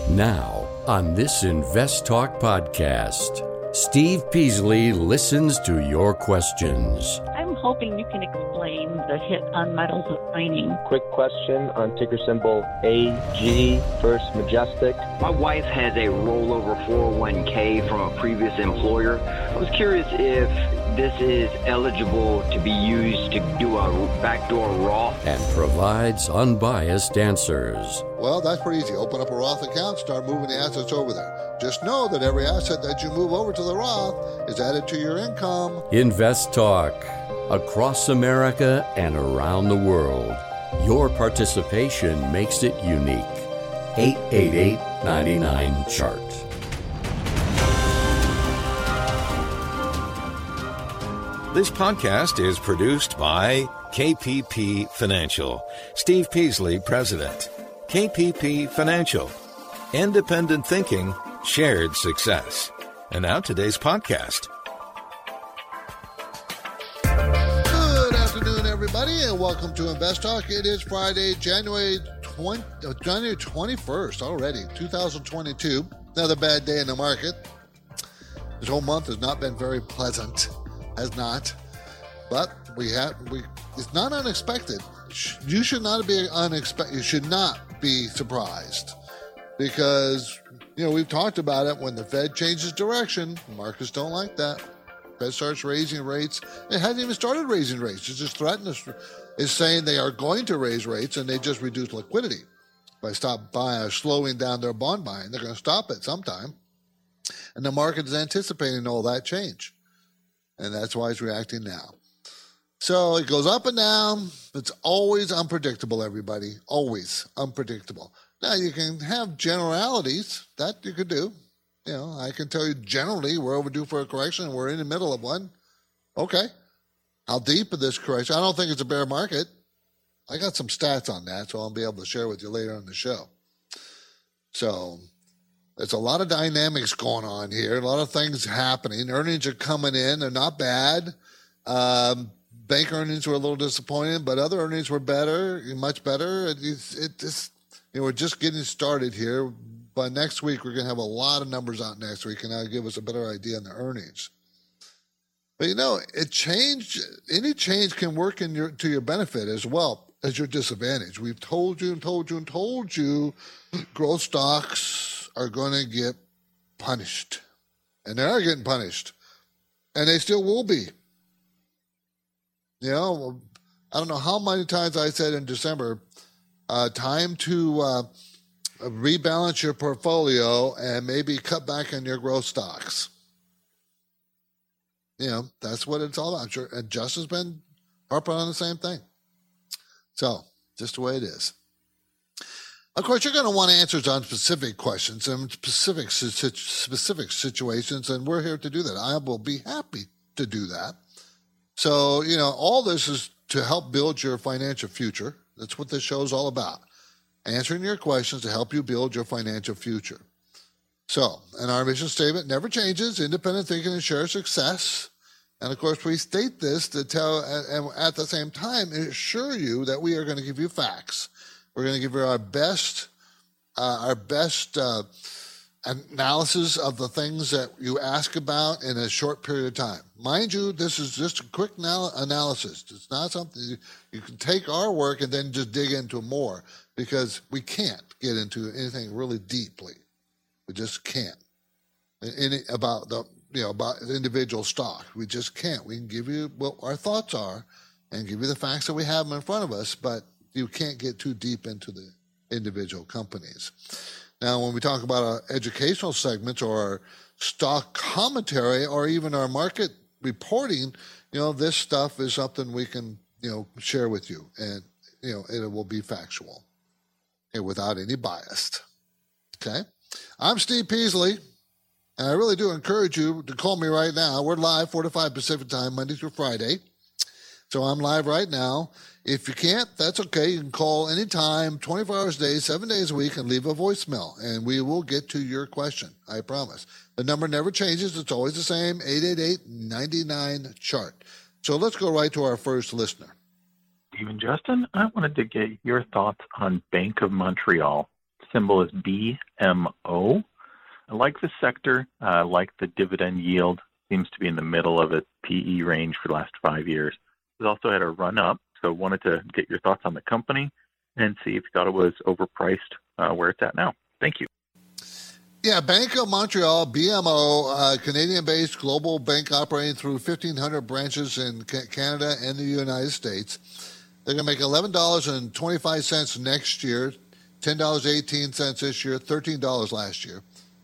Now, on this Invest Talk podcast, Steve Peasley listens to your questions. I'm hoping you can explain the hit on metals of mining. Quick question on ticker symbol AG, First Majestic. My wife has a rollover 401k from a previous employer. I was curious if this is eligible to be used to do a backdoor Roth. And provides unbiased answers. Well, that's pretty easy. Open up a Roth account, start moving the assets over there. Just know that every asset that you move over to the Roth is added to your income. Invest Talk. Across America and around the world. Your participation makes it unique. 888-99-CHART. This podcast is produced by KPP Financial. Steve Peasley, President. KPP Financial. Independent thinking, shared success. And now today's podcast. Good afternoon, everybody, and welcome to Invest Talk. It is Friday, January 21st already, 2022. Another bad day in the market. This whole month has not been very pleasant. Has not, but it's not unexpected. You should not be unexpected. You should not be surprised because, we've talked about it. When the Fed changes direction, markets don't like that. Fed starts raising rates. It hasn't even started raising rates. It's just threatened us. It's saying they are going to raise rates and they just reduce liquidity by slowing down their bond buying. They're going to stop it sometime. And the market is anticipating all that change. And that's why it's reacting now. So it goes up and down. It's always unpredictable, everybody. Always unpredictable. Now, you can have generalities. That you could do. I can tell you generally we're overdue for a correction and we're in the middle of one. Okay. How deep is this correction? I don't think it's a bear market. I got some stats on that, so I'll be able to share with you later on the show. So there's a lot of dynamics going on here, a lot of things happening. Earnings are coming in. They're not bad. Bank earnings were a little disappointing, but other earnings were better, much better. We're just getting started here. But next week, we're going to have a lot of numbers out next week, and that'll give us a better idea on the earnings. But, it changed. Any change can work to your benefit as well as your disadvantage. We've told you, growth stocks are going to get punished. And they are getting punished. And they still will be. I don't know how many times I said in December, time to rebalance your portfolio and maybe cut back on your growth stocks. That's what it's all about. I'm sure. And Justin's been harping on the same thing. So, just the way it is. Of course, you're going to want answers on specific questions and specific situations, and we're here to do that. I will be happy to do that. So, all this is to help build your financial future. That's what this show is all about. Answering your questions to help you build your financial future. So, and our mission statement never changes: independent thinking and share success. And of course, we state this to tell, and at the same time, assure you that we are going to give you facts. We're going to give you our best analysis of the things that you ask about in a short period of time. Mind you, this is just a quick analysis. It's not something you can take our work and then just dig into more, because we can't get into anything really deeply. We just can't. About the individual stock. We just can't. We can give you what our thoughts are and give you the facts that we have in front of us, but you can't get too deep into the individual companies. Now, when we talk about our educational segments or our stock commentary or even our market reporting, this stuff is something we can, share with you, and, it will be factual and without any bias. Okay? I'm Steve Peasley, and I really do encourage you to call me right now. We're live 4 to 5 Pacific time, Monday through Friday. So I'm live right now. If you can't, that's okay. You can call anytime, 24 hours a day, 7 days a week, and leave a voicemail, and we will get to your question. I promise. The number never changes. It's always the same, 888-99-CHART. So let's go right to our first listener. Steve and Justin, I wanted to get your thoughts on Bank of Montreal. Symbol is BMO. I like the sector. I like the dividend yield. Seems to be in the middle of its PE range for the last 5 years. It's also had a run up, so wanted to get your thoughts on the company and see if you thought it was overpriced where it's at now. Thank you. Yeah, Bank of Montreal, BMO, Canadian-based global bank operating through 1,500 branches in Canada and the United States. They're going to make $11.25 next year, $10.18 this year, $13 last year.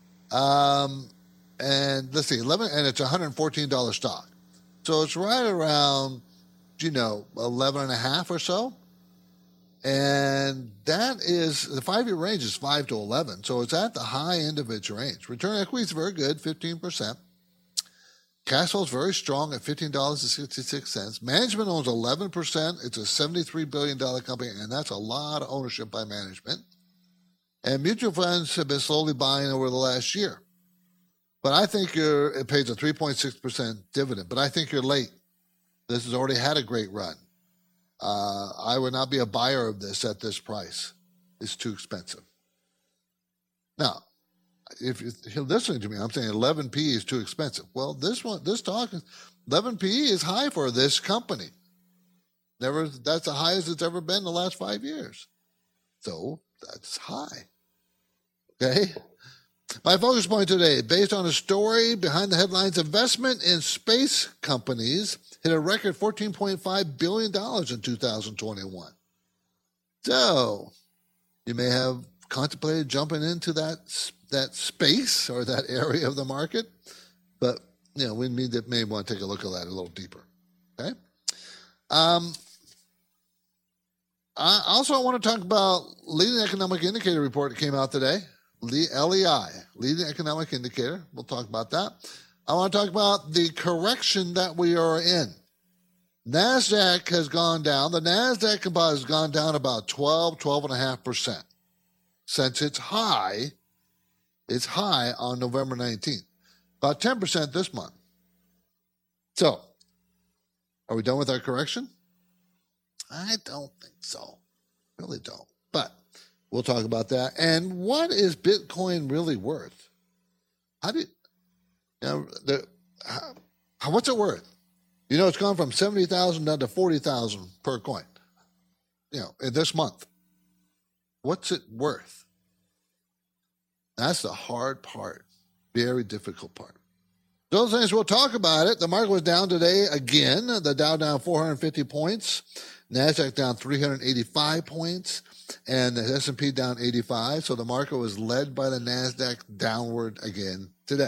And let's see, and it's a $114 stock. So it's right around, 11.5 or so. And that is, the 5-year range is 5 to 11. So it's at the high end of its range. Return equity is very good, 15%. Cash flow is very strong at $15.66. Management owns 11%. It's a $73 billion company, and that's a lot of ownership by management. And mutual funds have been slowly buying over the last year. But I think it pays a 3.6% dividend. But I think you're late. This has already had a great run. I would not be a buyer of this at this price. It's too expensive. Now, if you're listening to me, I'm saying 11p is too expensive. Well, this stock, 11p is high for this company. That's the highest it's ever been in the last 5 years. So that's high. Okay? My focus point today, based on a story behind the headlines, investment in space companies hit a record $14.5 billion in 2021. So you may have contemplated jumping into that space or that area of the market, but we may want to take a look at that a little deeper. Okay. I want to talk about leading economic indicator report that came out today. LEI, leading economic indicator. We'll talk about that. I want to talk about the correction that we are in. NASDAQ has gone down. The NASDAQ composite has gone down about 12.5% since its high on November 19th. About 10% this month. So, are we done with our correction? I don't think so. Really don't. But we'll talk about that. And what is Bitcoin really worth? What's it worth? It's gone from 70,000 down to 40,000 per coin, in this month. What's it worth? That's the hard part, very difficult part. Those things, we'll talk about it. The market was down today again. The Dow down 450 points, NASDAQ down 385 points, and the S&P down 85. So the market was led by the NASDAQ downward again today.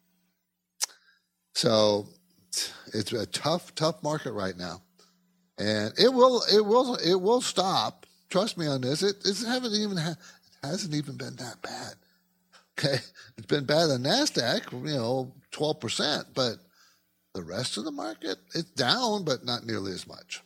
So it's a tough market right now, and it will stop. Trust me on this. It hasn't even been that bad. Okay, it's been bad on NASDAQ, 12%, but the rest of the market, it's down, but not nearly as much.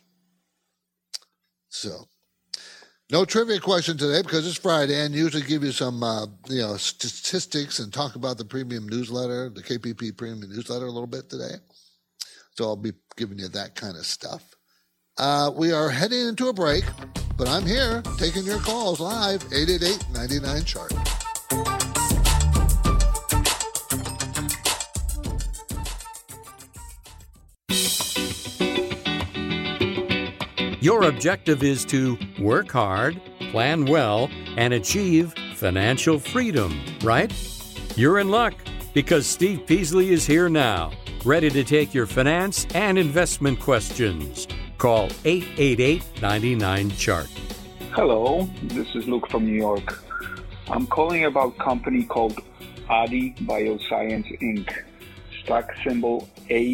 So, no trivia question today because it's Friday, and usually give you some, statistics and talk about the premium newsletter, the KPP premium newsletter a little bit today. So I'll be giving you that kind of stuff. We are heading into a break, but I'm here taking your calls live, 888-99-CHART. Your objective is to work hard, plan well, and achieve financial freedom, right? You're in luck because Steve Peasley is here now, ready to take your finance and investment questions. Call 888-99-CHART. Hello, this is Luke from New York. I'm calling about a company called Aadi Bioscience, Inc., stock symbol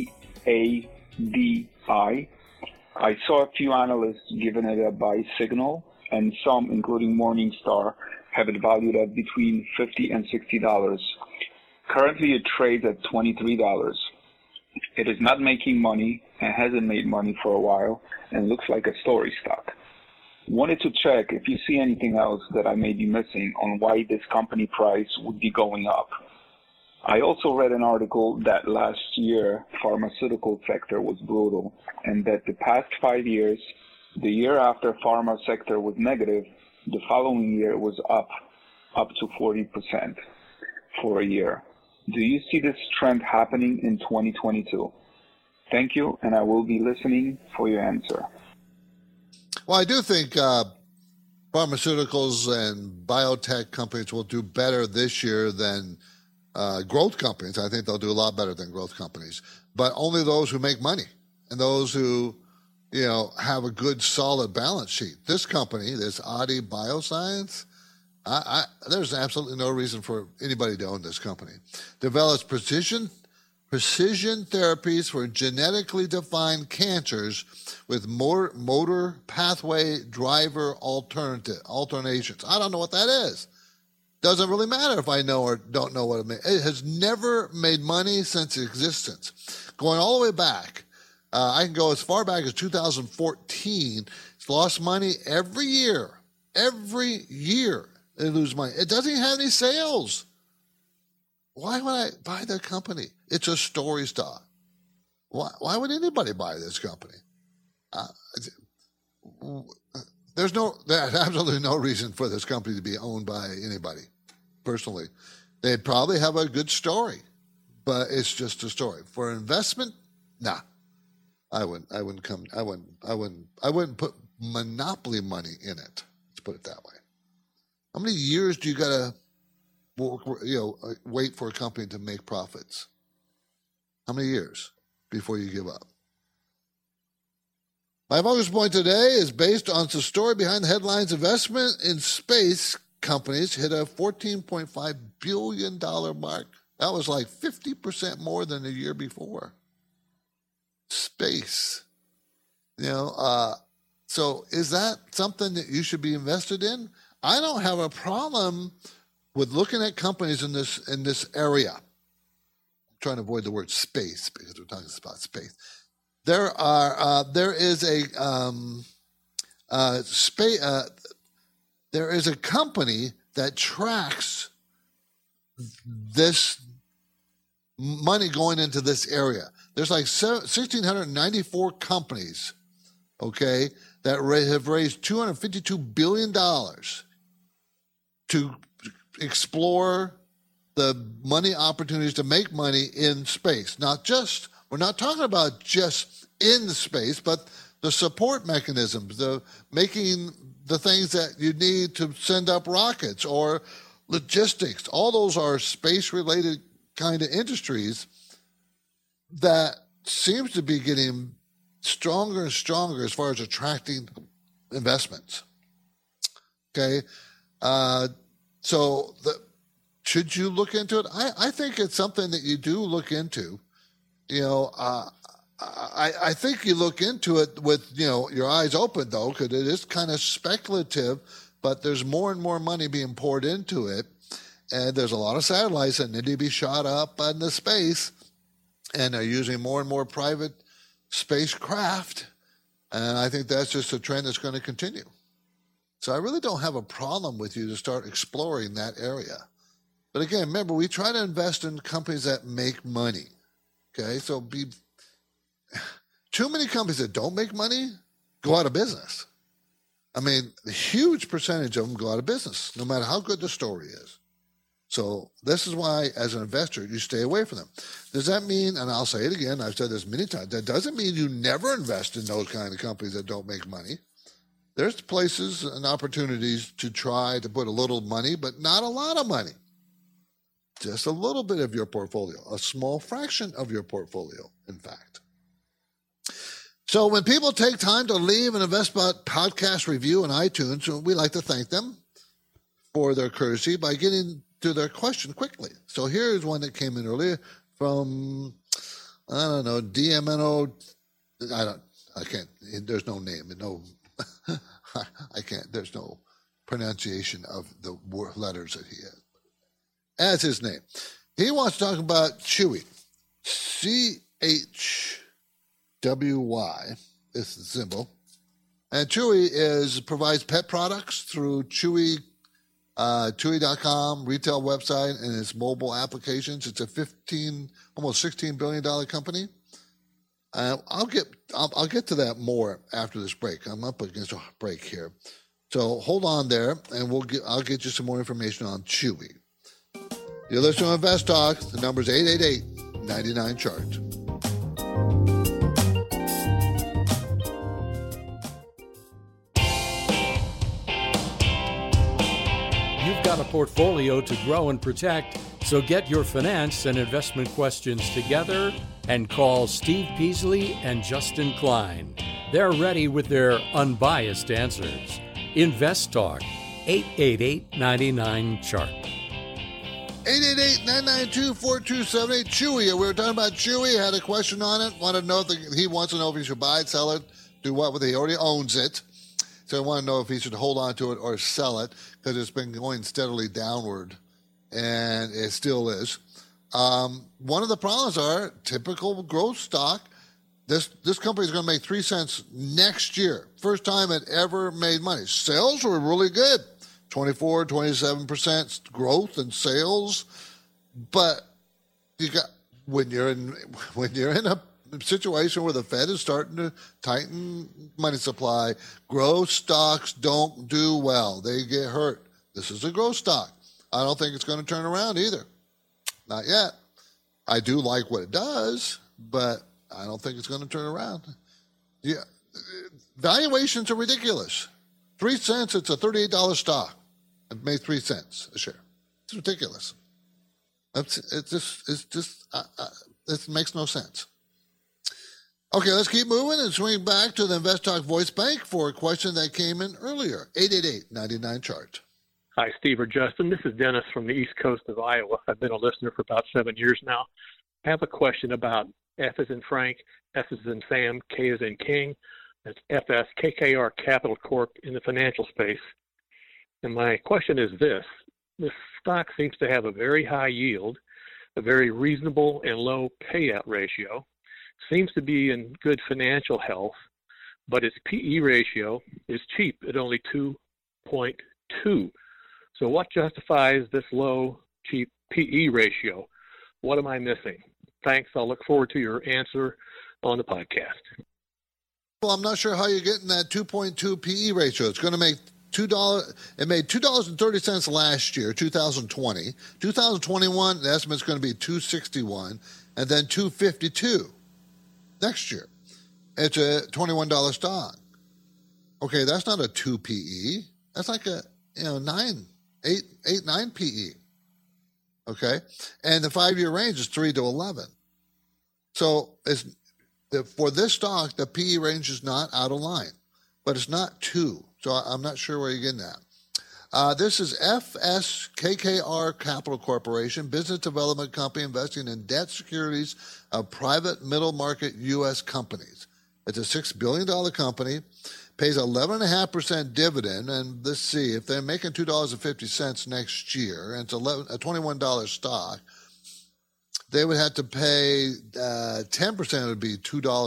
AADI. I saw a few analysts giving it a buy signal, and some, including Morningstar, have it valued at between $50 and $60. Currently, it trades at $23. It is not making money and hasn't made money for a while and looks like a story stock. Wanted to check if you see anything else that I may be missing on why this company price would be going up. I also read an article that last year pharmaceutical sector was brutal and that the past 5 years, the year after pharma sector was negative, the following year was up. up to 40% for a year. Do you see this trend happening in 2022? Thank you, and I will be listening for your answer. Well, I do think pharmaceuticals and biotech companies will do better this year than growth companies. I think they'll do a lot better than growth companies, but only those who make money and those who, have a good, solid balance sheet. This company, this Aadi Bioscience, there's absolutely no reason for anybody to own this company. Develops precision therapies for genetically defined cancers with motor pathway driver alternations. I don't know what that is. Doesn't really matter if I know or don't know what it means. It has never made money since its existence. Going all the way back, I can go as far back as 2014. It's lost money every year. Every year they lose money. It doesn't even have any sales. Why would I buy that company? It's a story stock. Why would anybody buy this company? There's absolutely no reason for this company to be owned by anybody. Personally, they'd probably have a good story, but it's just a story. For investment, nah, I wouldn't put monopoly money in it. Let's put it that way. How many years do you gotta wait for a company to make profits? How many years before you give up? My focus point today is based on the story behind the headlines. Investment in space companies hit a $14.5 billion mark. That was like 50% more than the year before. Space. So is that something that you should be invested in? I don't have a problem with looking at companies in this area. I'm trying to avoid the word space because we're talking about space. There is a company that tracks this money going into this area. There's like 1,694 companies, okay, that have raised $252 billion to explore the money opportunities to make money in space. We're not talking about just in space, but the support mechanisms, the making the things that you need to send up rockets or logistics. All those are space-related kind of industries that seems to be getting stronger and stronger as far as attracting investments. Okay, should you look into it? I think it's something that you do look into. I think you look into it with, your eyes open, though, because it is kind of speculative, but there's more and more money being poured into it. And there's a lot of satellites that need to be shot up into space, and they're using more and more private spacecraft. And I think that's just a trend that's going to continue. So I really don't have a problem with you to start exploring that area. But again, remember, we try to invest in companies that make money. Okay, so too many companies that don't make money go out of business. I mean, a huge percentage of them go out of business, no matter how good the story is. So this is why, as an investor, you stay away from them. Does that mean, and I'll say it again, I've said this many times, that doesn't mean you never invest in those kind of companies that don't make money. There's places and opportunities to try to put a little money, but not a lot of money. Just a little bit of your portfolio, a small fraction of your portfolio, in fact. So when people take time to leave an InvestBot podcast review on iTunes, we like to thank them for their courtesy by getting to their question quickly. So here's one that came in earlier from, DMNO. I can't, there's no name, I can't, there's no pronunciation of the letters that he has. As his name. He wants to talk about Chewy. CHWY is the symbol. And Chewy provides pet products through Chewy, Chewy.com retail website and its mobile applications. It's a almost $16 billion company. I'll get to that more after this break. I'm up against a break here. So hold on there, and I'll get you some more information on Chewy. You're listening to Invest Talk. The number is 888-99-CHART. You've got a portfolio to grow and protect, so get your finance and investment questions together and call Steve Peasley and Justin Klein. They're ready with their unbiased answers. Invest Talk, 888-99-CHART. 888-992-4278. Chewy. We were talking about Chewy. Had a question on it. Wanted to know if he wants to know if he should buy it, sell it, do what with it. He already owns it. So I want to know if he should hold on to it or sell it because it's been going steadily downward, and it still is. One of the problems are typical growth stock. This company is going to make 3 cents next year. First time it ever made money. Sales were really good. 24, 27% growth in sales. But when you're in a situation where the Fed is starting to tighten money supply, growth stocks don't do well. They get hurt. This is a growth stock. I don't think it's going to turn around either. Not yet. I do like what it does, but I don't think it's going to turn around. Yeah, valuations are ridiculous. 3 cents, it's a $38 stock. It made 3 cents a share. It's ridiculous. It makes no sense. Okay, let's keep moving and swing back to the Invest Talk Voice Bank for a question that came in earlier. 888-99-CHART. Hi, Steve or Justin. This is Dennis from the East Coast of Iowa. I've been a listener for about 7 years now. I have a question about F as in Frank, S as in Sam, K as in King. That's FS KKR Capital Corp in the financial space. And my question is this. This stock seems to have a very high yield, a very reasonable and low payout ratio, seems to be in good financial health, but its PE ratio is cheap at only 2.2. So what justifies this low, cheap PE ratio? What am I missing? Thanks. I'll look forward to your answer on the podcast. Well, I'm not sure how you're getting that 2.2 PE ratio. It's going to make $2. It made $2.30 last year, 2020. 2021, the estimate's going to be $2.61, and then $2.52 next year. It's a $21 stock. Okay, that's not a 2 PE. That's like a 9 PE. Okay, and the 5-year range is 3 to 11. So for this stock, the PE range is not out of line, but it's not 2. So I'm not sure where you're getting that. This is FSKKR Capital Corporation, business development company investing in debt securities of private middle market U.S. companies. It's a $6 billion company, pays 11.5% dividend, and let's see, if they're making $2.50 next year, and it's a $21 stock, they would have to pay 10%, would be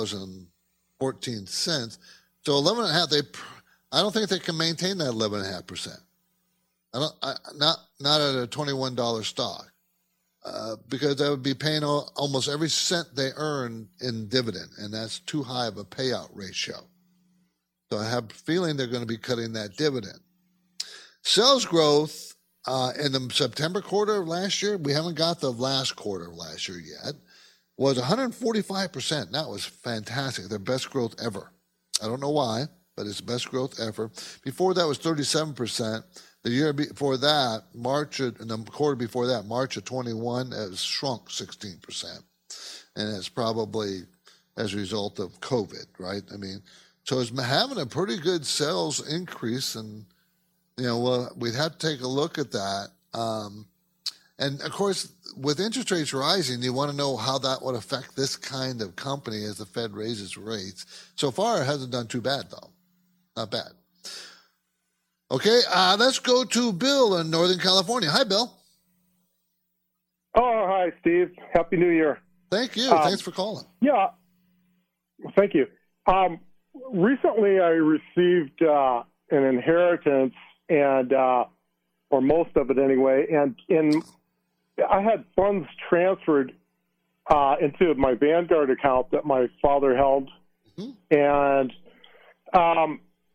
$2.14. So 11.5%, I don't think they can maintain that 11.5%. Not at a $21 stock, because they would be paying almost every cent they earn in dividend, and that's too high of a payout ratio. So I have a feeling they're going to be cutting that dividend. Sales growth in the September quarter of last year, we haven't got the last quarter of last year yet, was 145%. That was fantastic, their best growth ever. I don't know why, but it's the best growth ever. Before that was 37%. The year before that, the quarter before that, March of 21, it shrunk 16%. And it's probably as a result of COVID, right? I mean, so it's having a pretty good sales increase, and, we'd have to take a look at that. And, of course, with interest rates rising, you want to know how that would affect this kind of company as the Fed raises rates. So far, it hasn't done too bad, though. Not bad. Okay, let's go to Bill in Northern California. Hi, Bill. Oh, hi, Steve. Happy New Year. Thank you. Thanks for calling. Yeah, thank you. Recently, I received an inheritance, and or most of it anyway, and I had funds transferred into my Vanguard account that my father held, and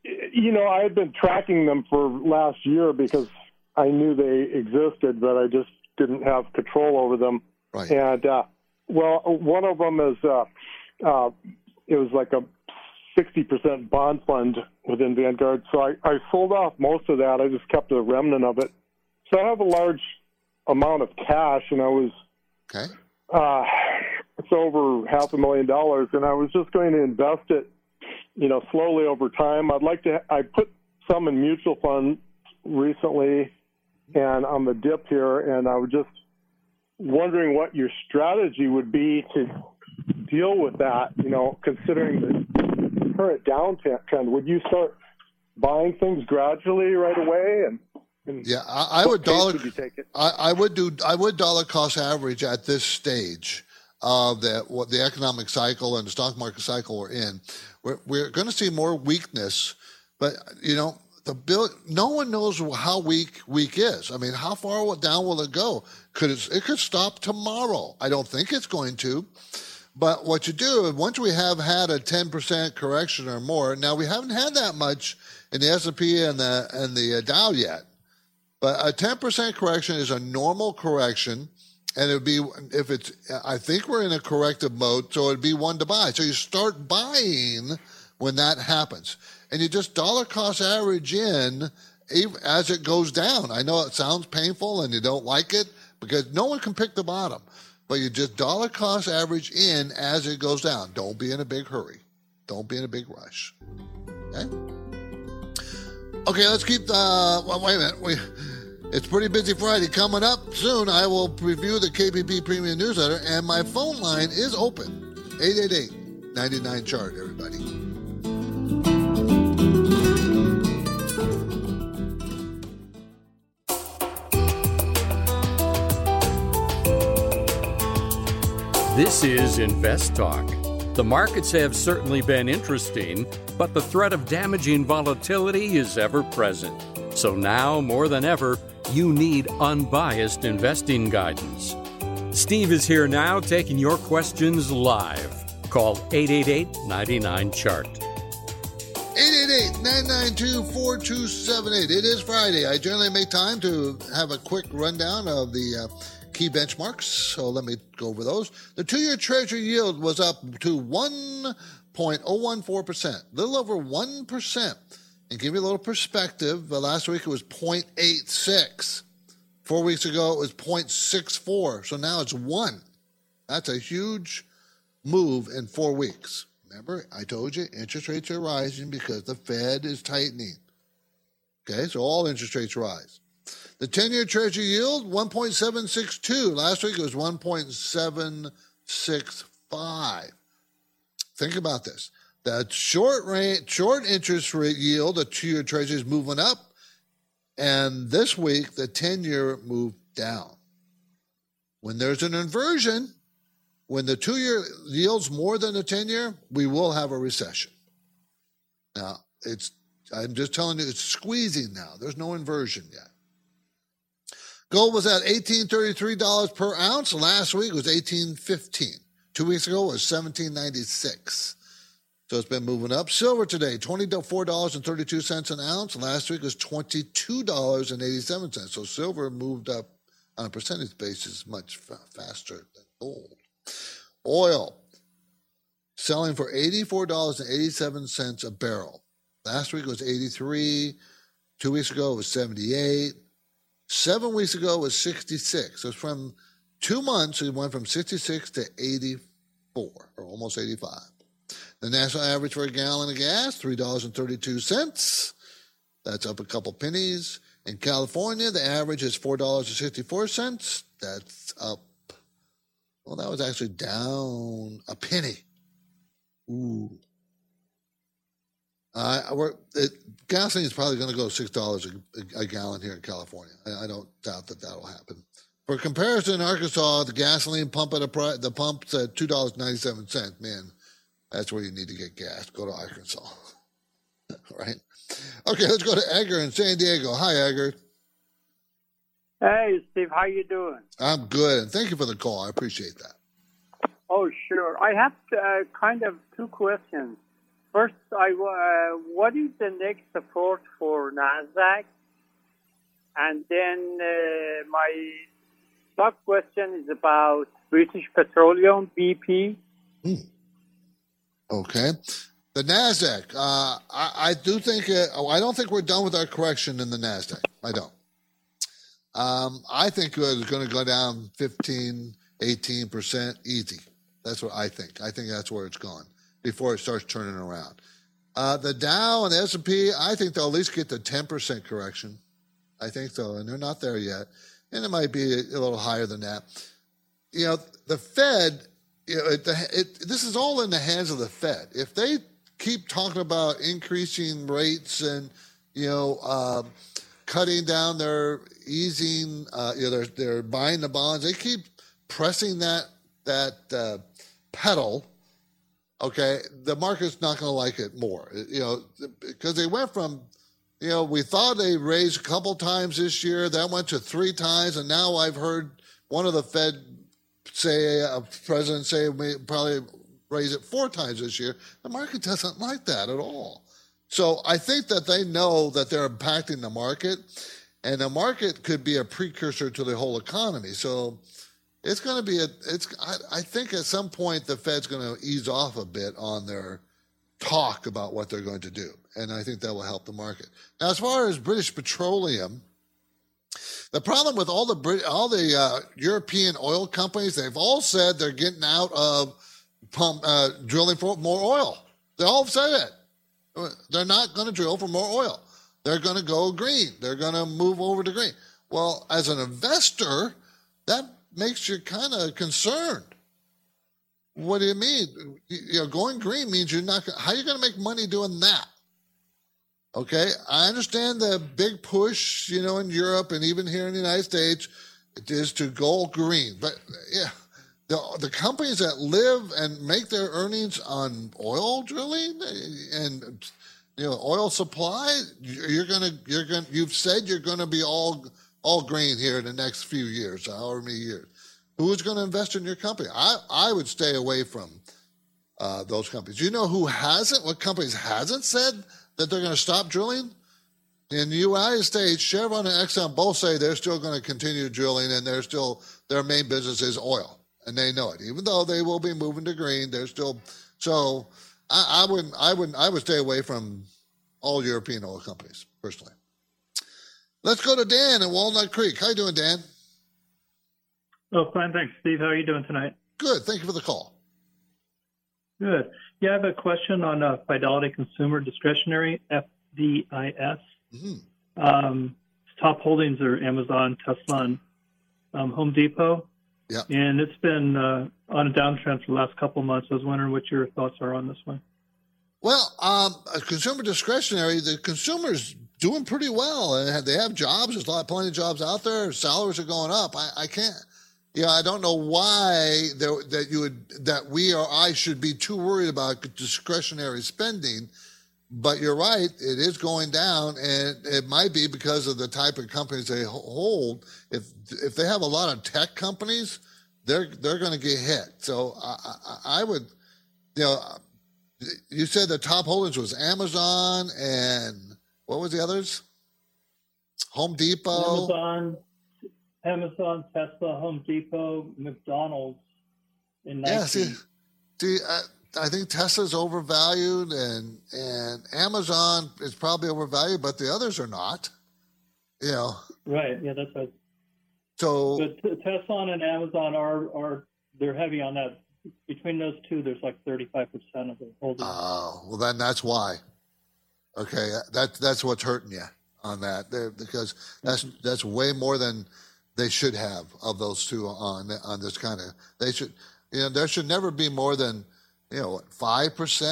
I had been tracking them for last year because I knew they existed, but I just didn't have control over them. Right. And, one of them is, it was like a 60% bond fund within Vanguard. So I sold off most of that. I just kept a remnant of it. So I have a large amount of cash, and I was, okay. It's over $500,000, and I was just going to invest it, slowly over time. I put some in mutual funds recently and on the dip here, and I was just wondering what your strategy would be to deal with that, considering the current downtrend. Would you start buying things gradually right away? And yeah, I would dollar. Would you take it? I would dollar cost average at this stage of the economic cycle and the stock market cycle we're in. We're going to see more weakness, but no one knows how weak is. I mean, how far down will it go? It could stop tomorrow. I don't think it's going to. But what you do, once we have had a 10% correction or more, now we haven't had that much in the S&P and the Dow yet. But a 10% correction is a normal correction, and it would be, I think we're in a corrective mode, so it'd be one to buy. So you start buying when that happens. And you just dollar cost average in as it goes down. I know it sounds painful and you don't like it because no one can pick the bottom. But you just dollar cost average in as it goes down. Don't be in a big hurry. Don't be in a big rush. Okay? Okay, let's keep wait a minute. It's Pretty Busy Friday. Coming up soon, I will review the KPP Premium Newsletter, and my phone line is open. 888-99-CHART, everybody. This is Invest Talk. The markets have certainly been interesting, but the threat of damaging volatility is ever present. So now, more than ever, you need unbiased investing guidance. Steve is here now taking your questions live. Call 888-99-CHART. 888-992-4278. It is Friday. I generally make time to have a quick rundown of the key benchmarks, so let me go over those. The 2-year Treasury yield was up to 1.014%, a little over 1%. And give you a little perspective, last week it was 0.86. 4 weeks ago it was 0.64, so now it's 1. That's a huge move in 4 weeks. Remember, I told you interest rates are rising because the Fed is tightening. Okay, so all interest rates rise. The 10-year Treasury yield, 1.762. Last week it was 1.765. Think about this. That short interest rate yield, the 2-year Treasury is moving up, and this week the 10-year moved down. When there's an inversion, when the 2-year yields more than the 10-year, we will have a recession. Now, I'm just telling you, it's squeezing now. There's no inversion yet. Gold was at $1,833 per ounce. Last week it was $1,815. 2 weeks ago it was $1,796. So it's been moving up. Silver today, $24.32 an ounce. Last week was $22.87. So silver moved up on a percentage basis much faster than gold. Oil, selling for $84.87 a barrel. Last week was $83. 2 weeks ago it was $78. 7 weeks ago it was $66. So it's from 2 months, it went from 66 to 84, or almost 85. The national average for a gallon of gas, $3.32. That's up a couple pennies. In California, the average is $4.64. That's up. Well, that was actually down a penny. Ooh. Gasoline is probably going to go $6 a gallon here in California. I don't doubt that will happen. For comparison, in Arkansas, the gasoline pump the pump's at $2.97. Man, that's where you need to get gas. Go to Arkansas. Right? Okay, let's go to Edgar in San Diego. Hi, Edgar. Hey, Steve. How you doing? I'm good, and thank you for the call. I appreciate that. Oh, sure. I have kind of two questions. first, what is the next support for Nasdaq? And then my sub question is about British Petroleum, BP. Okay. The NASDAQ, I do think, I don't think we're done with our correction in the NASDAQ. I don't. I think it's going to go down 15, 18% easy. That's what I think. I think that's where it's gone before it starts turning around. The Dow and the S&P, I think they'll at least get the 10% correction. I think so, and they're not there yet. And it might be a little higher than that. You know, the Fed, you know, this is all in the hands of the Fed. If they keep talking about increasing rates and, you know, cutting down their easing, you know, they're buying the bonds, they keep pressing that pedal, okay, the market's not going to like it more, you know, because they went from, you know, we thought they raised a couple times this year, that went to 3 times, and now I've heard one of the Fed president say we probably raise it 4 times this year. The market doesn't like that at all. So I think that they know that they're impacting the market, and the market could be a precursor to the whole economy. So it's going to be I think at some point the Fed's going to ease off a bit on their talk about what they're going to do, and I think that will help the market. Now, as far as British Petroleum, the problem with all the European oil companies, they've all said they're getting out of drilling for more oil. They all said it. They're not going to drill for more oil. They're going to go green. They're going to move over to green. Well, as an investor, that makes you kind of concerned. What do you mean? You know, going green means you're not. How are you going to make money doing that? Okay, I understand the big push, you know, in Europe and even here in the United States, it is to go green. But yeah, the companies that live and make their earnings on oil drilling and, you know, oil supply, you've said you're gonna be all green here in the next few years, however many years. Who's going to invest in your company? I would stay away from those companies. You know who hasn't? What companies hasn't said that they're going to stop drilling? In the United States, Chevron and Exxon both say they're still going to continue drilling, and their main business is oil, and they know it. Even though they will be moving to green, they're still. So I would stay away from all European oil companies personally. Let's go to Dan in Walnut Creek. How you doing, Dan? Oh, fine, thanks, Steve. How are you doing tonight? Good. Thank you for the call. Good. Yeah, I have a question on Fidelity Consumer Discretionary, FDIS. Mm-hmm. Top holdings are Amazon, Tesla, and Home Depot. Yeah. And it's been on a downtrend for the last couple of months. I was wondering what your thoughts are on this one. Well, consumer discretionary, the consumer's doing pretty well, and they have jobs. There's plenty of jobs out there. Salaries are going up. I can't. Yeah, I don't know why that we or I should be too worried about discretionary spending, but you're right, it is going down, and it might be because of the type of companies they hold. If they have a lot of tech companies, they're going to get hit. So I would, you know, you said the top holdings was Amazon and what was the others? Home Depot. Amazon, Tesla, Home Depot, McDonald's, and Nike. Yeah, see, I think Tesla's overvalued, and Amazon is probably overvalued, but the others are not. You know. Right. Yeah, that's right. So, but Tesla and Amazon are they're heavy on that. Between those two, there's like 35% of the holdings. Oh, well, then that's why. Okay, that's what's hurting you on that, because that's way more than they should have of those two on this kind of. They should, you know, there should never be more than, you know, 5%,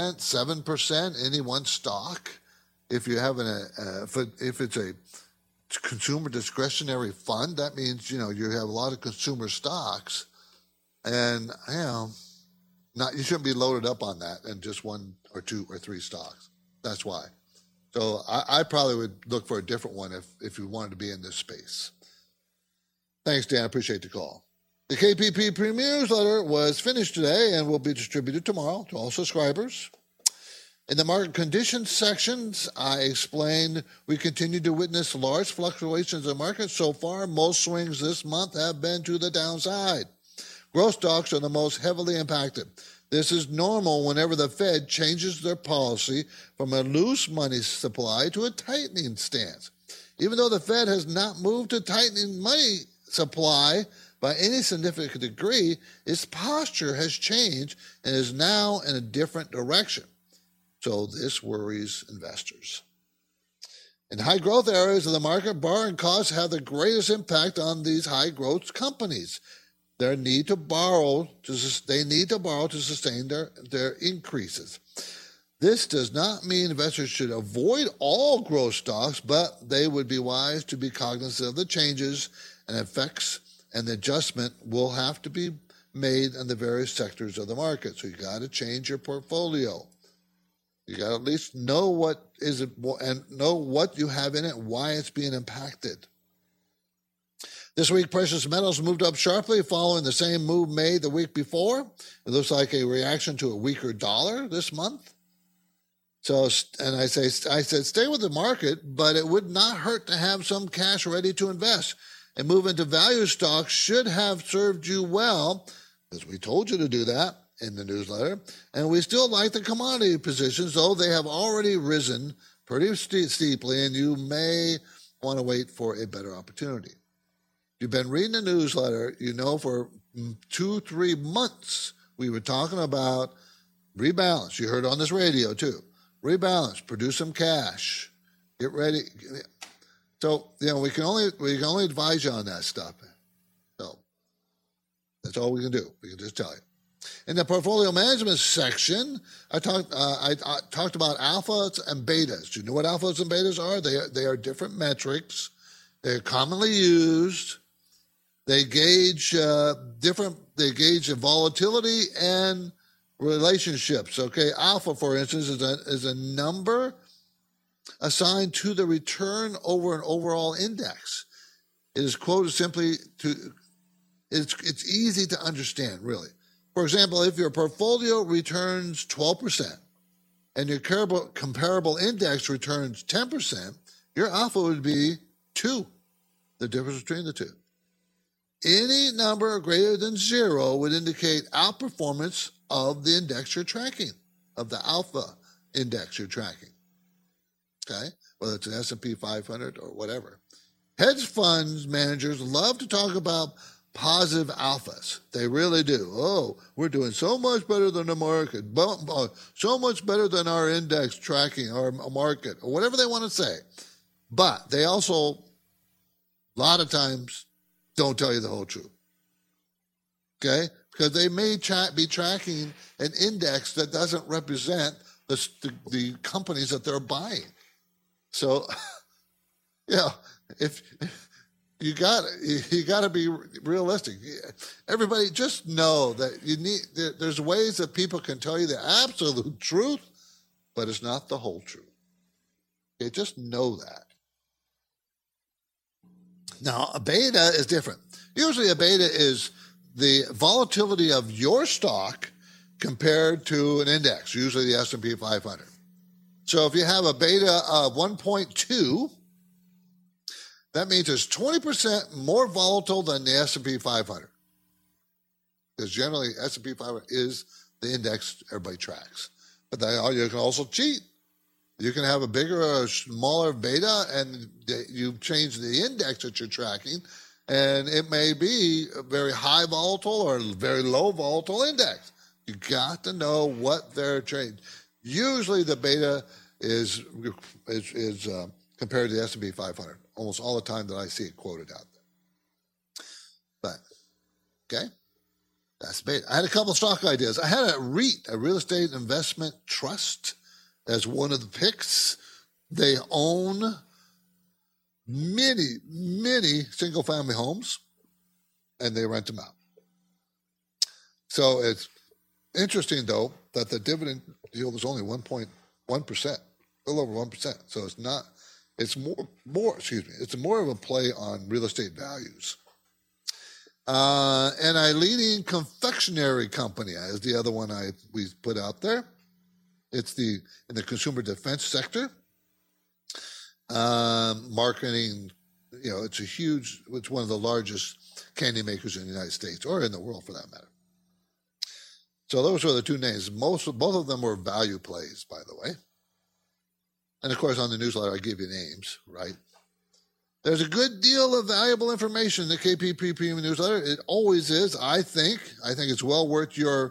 7% any one stock. If you have if it's a consumer discretionary fund, that means, you know, you have a lot of consumer stocks, and, you know, you shouldn't be loaded up on that and just 1 or 2 or 3 stocks. That's why. So I probably would look for a different one if you wanted to be in this space. Thanks, Dan. I appreciate the call. The KPP Premium Newsletter was finished today and will be distributed tomorrow to all subscribers. In the market conditions sections, I explained we continue to witness large fluctuations in the market. So far, most swings this month have been to the downside. Growth stocks are the most heavily impacted. This is normal whenever the Fed changes their policy from a loose money supply to a tightening stance. Even though the Fed has not moved to tightening money supply by any significant degree, its posture has changed and is now in a different direction. So this worries investors. In high growth areas of the market, borrowing costs have the greatest impact on these high growth companies. They need to borrow to sustain their increases. This does not mean investors should avoid all growth stocks, but they would be wise to be cognizant of the changes and effects, and the adjustment will have to be made in the various sectors of the market. So you got to change your portfolio. You got to at least know what is it and know what you have in it, why it's being impacted. This week, precious metals moved up sharply following the same move made the week before. It looks like a reaction to a weaker dollar this month. So, and I said, stay with the market, but it would not hurt to have some cash ready to invest. A move into value stocks should have served you well, as we told you to do that in the newsletter. And we still like the commodity positions, though they have already risen pretty steeply, and you may want to wait for a better opportunity. You've been reading the newsletter, you know, for 2-3 months we were talking about rebalance. You heard on this radio too. Rebalance, produce some cash, get ready. So, you know, we can only advise you on that stuff. So that's all we can do. We can just tell you. In the portfolio management section, I talked about alphas and betas. Do you know what alphas and betas are? They are different metrics. They're commonly used. They gauge They gauge the volatility and relationships. Okay, alpha, for instance, is a number assigned to the return over an overall index. It is quoted simply to. It's easy to understand, really. For example, if your portfolio returns 12% and your comparable index returns 10%, your alpha would be 2, the difference between the two. Any number greater than 0 would indicate outperformance of the index you're tracking, of the alpha index you're tracking. Okay? Whether it's an S&P 500 or whatever. Hedge funds managers love to talk about positive alphas. They really do. Oh, we're doing so much better than the market, so much better than our index tracking, our market, or whatever they want to say. But they also, a lot of times, don't tell you the whole truth. Okay? Because they may be tracking an index that doesn't represent the companies that they're buying. So, yeah, if you got to be realistic. Everybody, just know that there's ways that people can tell you the absolute truth, but it's not the whole truth. Okay, just know that. Now, a beta is different. Usually a beta is the volatility of your stock compared to an index, usually the S&P 500. So if you have a beta of 1.2, that means it's 20% more volatile than the S&P 500. Because generally S&P 500 is the index everybody tracks. But you can also cheat. You can have a bigger or smaller beta, and you change the index that you're tracking, and it may be a very high volatile or very low volatile index. You got to know what they're trading. Usually the beta is compared to the S&P 500. Almost all the time that I see it quoted out there. But, okay, that's beta. I had a couple of stock ideas. I had a REIT, a real estate investment trust, as one of the picks. They own many, many single-family homes, and they rent them out. So it's interesting, though, that the dividend yield is only 1.1%, a little over 1%. So it's not. It's it's more of a play on real estate values. And a leading confectionery company is the other one we put out there. It's in the consumer defense sector. Marketing, it's one of the largest candy makers in the United States, or in the world for that matter. So those are the two names. Both of them were value plays, by the way. And of course, on the newsletter, I give you names, right? There's a good deal of valuable information in the KPP Premium newsletter. It always is. I think it's well worth your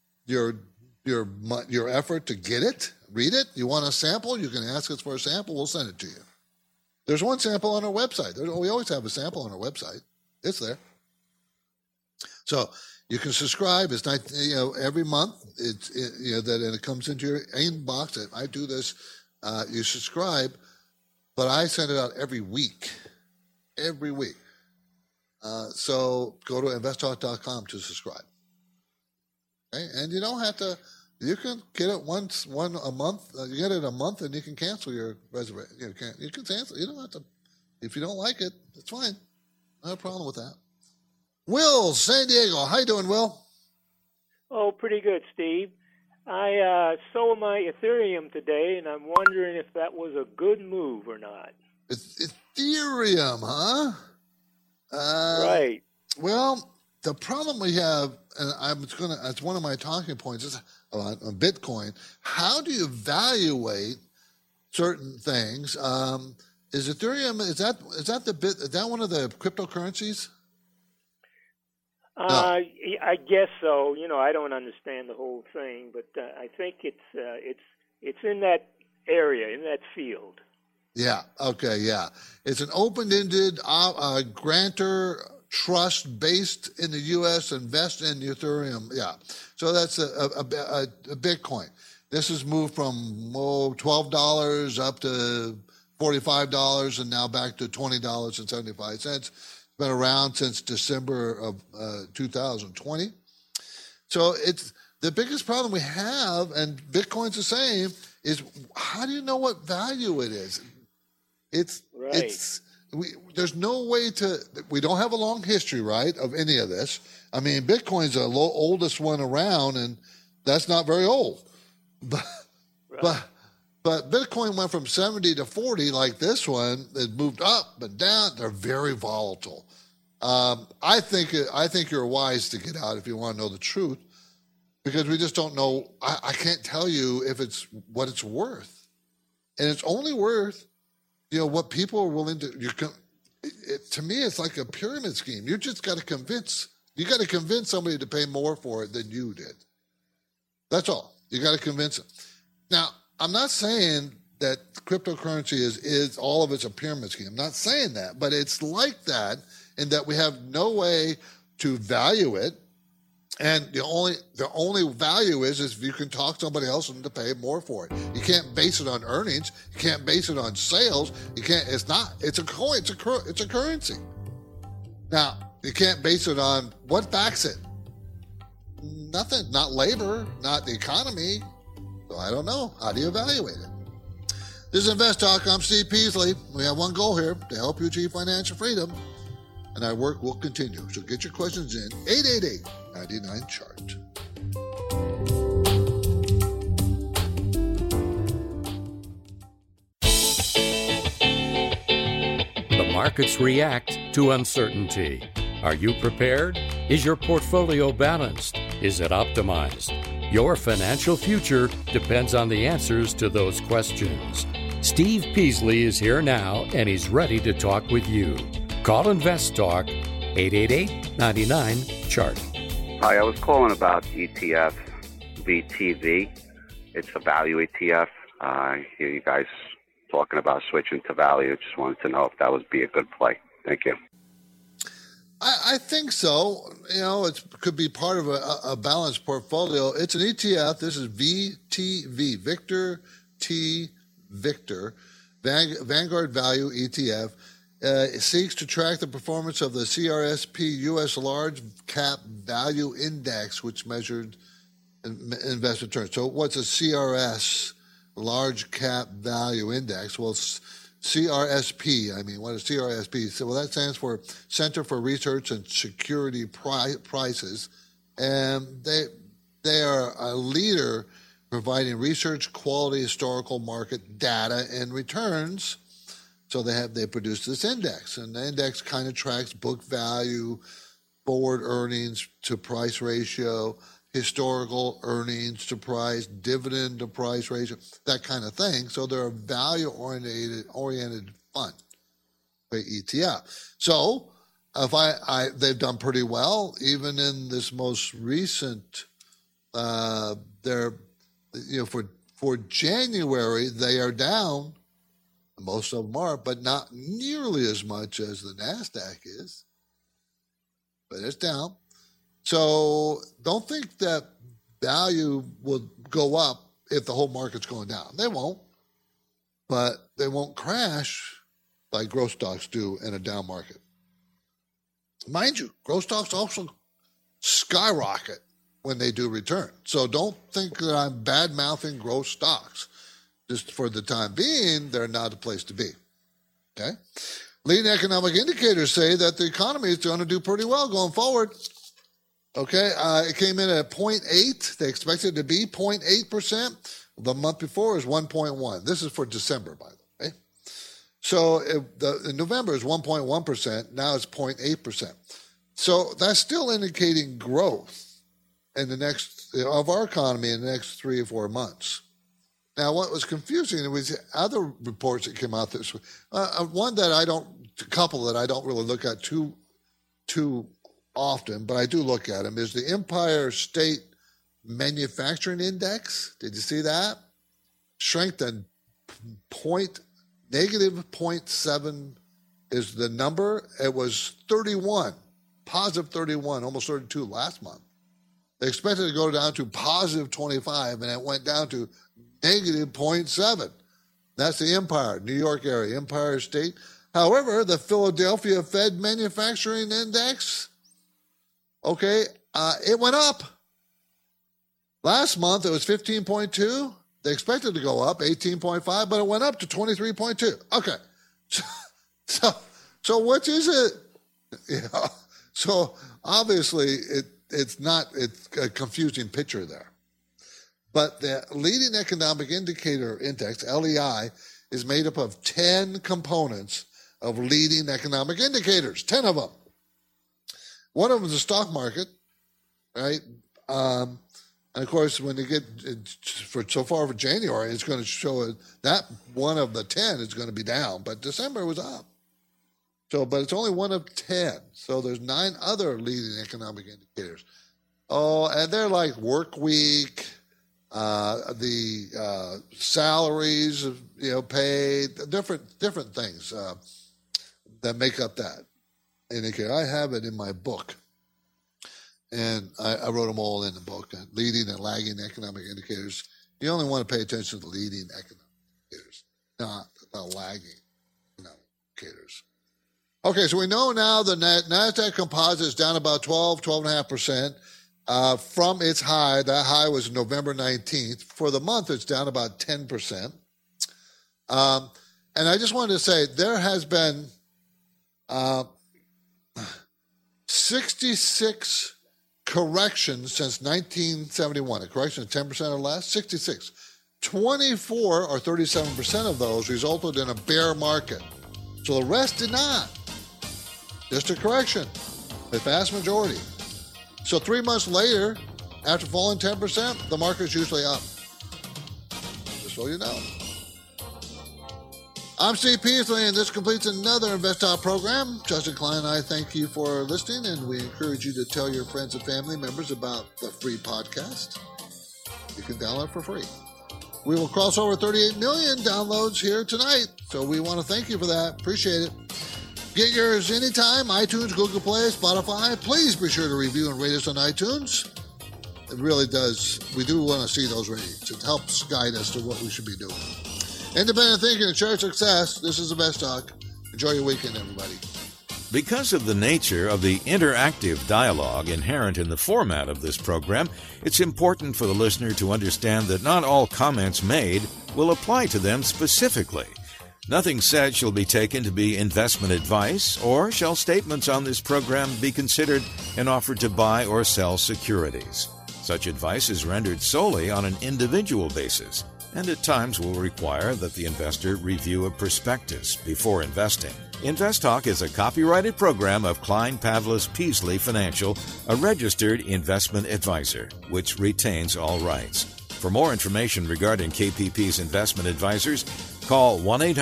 effort to get it, read it. You want a sample? You can ask us for a sample. We'll send it to you. There's one sample on our website. We always have a sample on our website. It's there. So you can subscribe. It's not, every month. It comes into your inbox. I do this. You subscribe, but I send it out every week. Every week. So go to investtalk.com to subscribe. Okay? And you don't have to. You can get it one a month. You get it a month, and you can cancel your reservation. You can cancel. You don't have to. If you don't like it, it's fine. No problem with that. Will, San Diego. How you doing, Will? Oh, pretty good, Steve. I sold my Ethereum today, and I'm wondering if that was a good move or not. Ethereum, huh? Right. Well, the problem we have, and it's one of my talking points, is on Bitcoin. How do you evaluate certain things? Is Ethereum, is that one of the cryptocurrencies? No. I guess so. I don't understand the whole thing, but I think it's in that area, in that field. Yeah. Okay. Yeah. It's an open-ended grantor trust based in the U.S. invest in Ethereum. Yeah. So that's a Bitcoin. This has moved from $12 up to $45 and now back to $20.75. It's been around since December of 2020. So it's the biggest problem we have, and Bitcoin's the same, is how do you know what value it is? There's no way we don't have a long history, right, of any of this. I mean, Bitcoin's the oldest one around, and that's not very old. But Bitcoin went from 70 to 40 like this one. It moved up and down. They're very volatile. I think you're wise to get out if you want to know the truth, because we just don't know. I can't tell you if it's what it's worth, and it's only worth what people are willing to. To me, it's like a pyramid scheme. You just got to convince. You got to convince somebody to pay more for it than you did. That's all. You got to convince them. Now, I'm not saying that cryptocurrency is all of it's a pyramid scheme. I'm not saying that, but it's like that in that we have no way to value it, and the only value is if you can talk somebody else into pay more for it. You can't base it on earnings. You can't base it on sales. You can't. It's not. It's a coin. It's a currency. Now you can't base it on what backs it. Nothing. Not labor. Not the economy. So I don't know. How do you evaluate it? This is Invest Talk. I'm Steve Peasley. We have one goal here, to help you achieve financial freedom. And our work will continue. So get your questions in. 888-99-CHART. The markets react to uncertainty. Are you prepared? Is your portfolio balanced? Is it optimized? Your financial future depends on the answers to those questions. Steve Peasley is here now, and he's ready to talk with you. Call Invest Talk, 888-99-CHART. Hi, I was calling about ETF VTV. It's a value ETF. I hear you guys talking about switching to value. Just wanted to know if that would be a good play. Thank you. I think so. It could be part of a balanced portfolio. It's an ETF. This is VTV, Victor T. Victor, Vanguard Value ETF. It seeks to track the performance of the CRSP U.S. Large Cap Value Index, which measured investment returns. So what's a CRS, Large Cap Value Index? Well, it's CRSP. I mean, what is CRSP? So, well, that stands for Center for Research and Security Prices. And they are a leader providing research quality historical market data and returns. So they produced this index, and the index kind of tracks book value, forward earnings to price ratio, historical earnings to price, dividend to price ratio, that kind of thing. So they're a value-oriented fund, ETF. So if they've done pretty well, even in this most recent. For January they are down. Most of them are, but not nearly as much as the NASDAQ is. But it's down. So don't think that value will go up if the whole market's going down. They won't. But they won't crash like growth stocks do in a down market. Mind you, growth stocks also skyrocket when they do return. So don't think that I'm bad-mouthing growth stocks. Just for the time being, they're not a place to be. Okay? Leading economic indicators say that the economy is going to do pretty well going forward. Okay? It came in at 0.8. They expected it to be 0.8%. The month before is 1.1. This is for December, by the way. So in November is 1.1%. Now it's 0.8%. So that's still indicating growth in of our economy in the next 3 or 4 months. Now, what was confusing was other reports that came out this week. A couple that I don't really look at too often, but I do look at them, is the Empire State Manufacturing Index. Did you see that? Strengthened negative 0.7 is the number. It was 31, positive 31, almost 32 last month. They expected to go down to positive 25, and it went down to negative 0.7. That's the Empire, New York area, Empire State. However, the Philadelphia Fed Manufacturing Index, it went up. Last month, it was 15.2. They expected to go up 18.5, but it went up to 23.2. Okay. So which is it? So obviously, it's a confusing picture there. But the leading economic indicator index, LEI, is made up of 10 components of leading economic indicators, 10 of them. One of them is the stock market, right? And of course, when you get so far for January, it's going to show that one of the 10 is going to be down, but December was up. But it's only one of 10. So there's 9 other leading economic indicators. Oh, and they're like work week, the salaries, paid, different things that make up that indicator. I have it in my book, and I wrote them all in the book. Leading and lagging economic indicators. You only want to pay attention to leading economic indicators, not lagging economic indicators. Okay, so we know now the NASDAQ Composite is down about 12.5%. From its high. That high was November 19th. For the month, it's down about 10%. And I just wanted to say there has been 66 corrections since 1971. A correction of 10% or less, 66. 24 or 37% of those resulted in a bear market. So the rest did not. Just a correction. The vast majority. So 3 months later, after falling 10%, the market's usually up. Just so you know. I'm Steve Peasley, and this completes another Invest Talk program. Justin Klein and I thank you for listening, and we encourage you to tell your friends and family members about the free podcast. You can download it for free. We will cross over 38 million downloads here tonight, so we want to thank you for that. Appreciate it. Get yours anytime, iTunes, Google Play, Spotify. Please be sure to review and rate us on iTunes. It really does. We do want to see those ratings. It helps guide us to what we should be doing. Independent thinking and shared success. This is the Best Talk. Enjoy your weekend, everybody. Because of the nature of the interactive dialogue inherent in the format of this program, it's important for the listener to understand that not all comments made will apply to them specifically. Nothing said shall be taken to be investment advice, or shall statements on this program be considered an offer to buy or sell securities. Such advice is rendered solely on an individual basis, and at times will require that the investor review a prospectus before investing. InvestTalk is a copyrighted program of Klein Pavlis Peasley Financial, a registered investment advisor, which retains all rights. For more information regarding KPP's investment advisors, call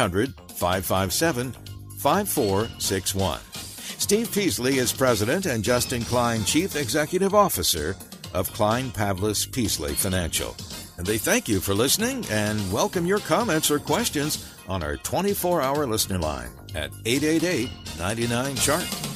1-800-557-5461. Steve Peasley is President and Justin Klein Chief Executive Officer of Klein Pavlis Peasley Financial. And they thank you for listening and welcome your comments or questions on our 24-hour listener line at 888-99-CHART.